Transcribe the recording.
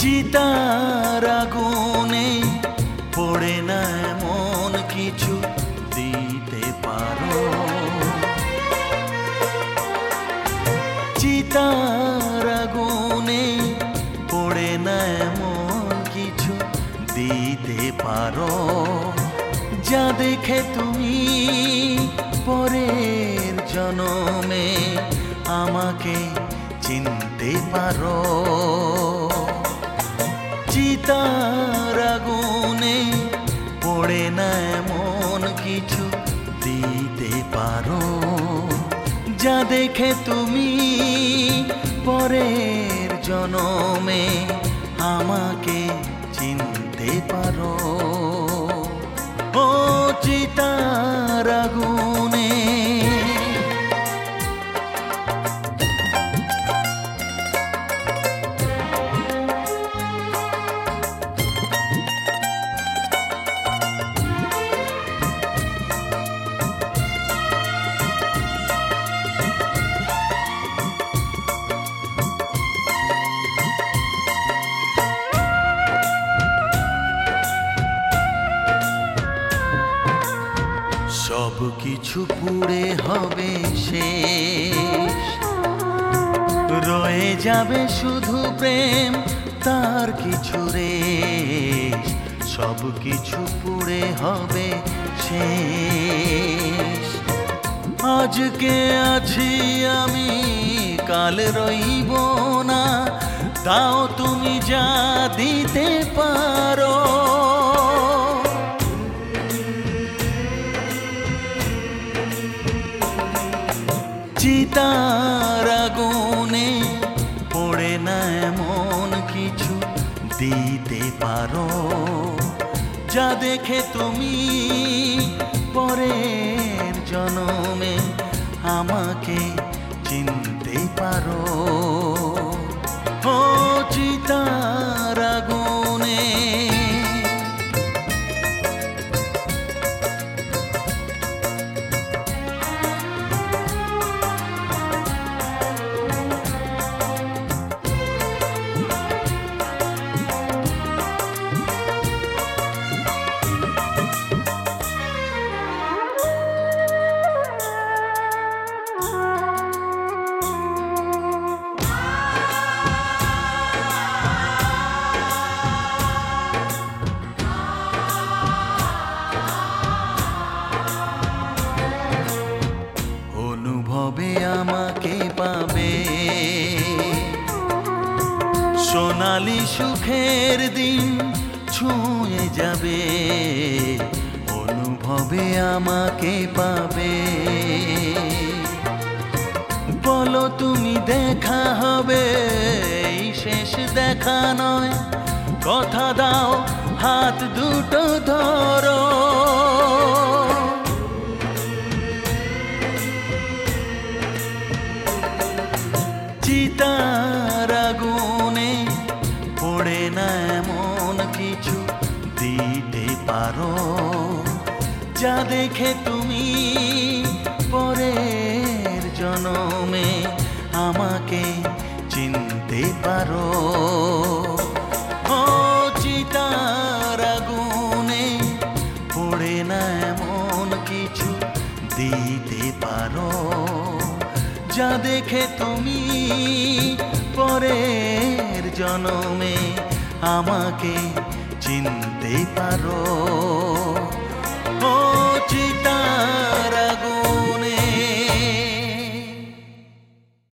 চিতার আগুনে পড়ে না এমন কিছু দিতে পারো। চিতার আগুনে পড়ে না এমন কিছু দিতে পারো, যা দেখে তুমি পরের জনমে আমাকে চিনতে পারো। চিতার আগুনে পড়ে না এমন কিছু দিতে পারো, যা দেখে তুমি পরের জনমে আমাকে চিনতে পারো। ও চিতার আগুনে সব কিছু পুড়ে হবে শেষ, রয়ে যাবে শুধু প্রেম তার কিছু রেশ। সব কিছু পুড়ে হবে শেষ, আজকে আছি আমি কাল রইব না, তাও তুমি যা দিতে পারো। চিতার আগুনে পড়ে না এমন কিছু দিতে পারো, যা দেখে তুমি পরের জনমে আমাকে চিনতে পারো। ও চিতার আগুনে অনুভবে আমাকে পাবে, সোনালি সুখের দিন ছুঁয়ে যাবে। অনুভবে আমাকে পাবে, বলো তুমি দেখা হবে এই শেষ দেখা নয়, কথা দাও হাত দুটো ধরো। চিতার আগুনে পড়ে না এমন কিছু দিতে পারো, যা দেখে তুমি পরের জনমে আমাকে চিনতে পারো। ও চিতার আগুনে পড়ে না এমন কিছু দিতে পারো, যা দেখে তুমি পরের জনমে আমাকে চিনতে পারো। ও চিতার